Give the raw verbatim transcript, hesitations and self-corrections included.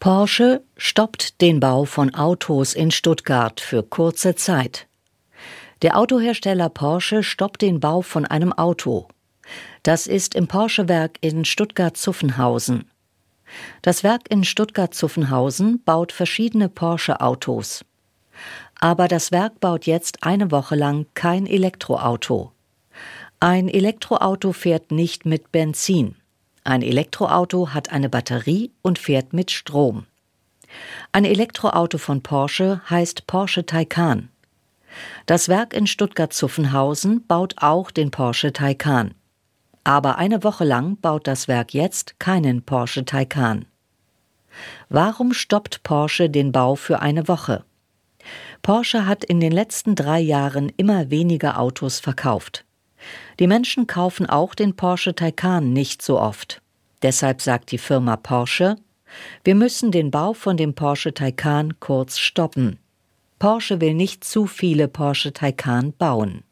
Porsche stoppt den Bau von Autos in Stuttgart für kurze Zeit. Der Autohersteller Porsche stoppt den Bau von einem Auto. Das ist im Porsche-Werk in Stuttgart-Zuffenhausen. Das Werk in Stuttgart-Zuffenhausen baut verschiedene Porsche-Autos. Aber das Werk baut jetzt eine Woche lang kein Elektroauto. Ein Elektroauto fährt nicht mit Benzin. Ein Elektroauto hat eine Batterie und fährt mit Strom. Ein Elektroauto von Porsche heißt Porsche Taycan. Das Werk in Stuttgart-Zuffenhausen baut auch den Porsche Taycan. Aber eine Woche lang baut das Werk jetzt keinen Porsche Taycan. Warum stoppt Porsche den Bau für eine Woche? Porsche hat in den letzten drei Jahren immer weniger Autos verkauft. Die Menschen kaufen auch den Porsche Taycan nicht so oft. Deshalb sagt die Firma Porsche, wir müssen den Bau von dem Porsche Taycan kurz stoppen. Porsche will nicht zu viele Porsche Taycan bauen.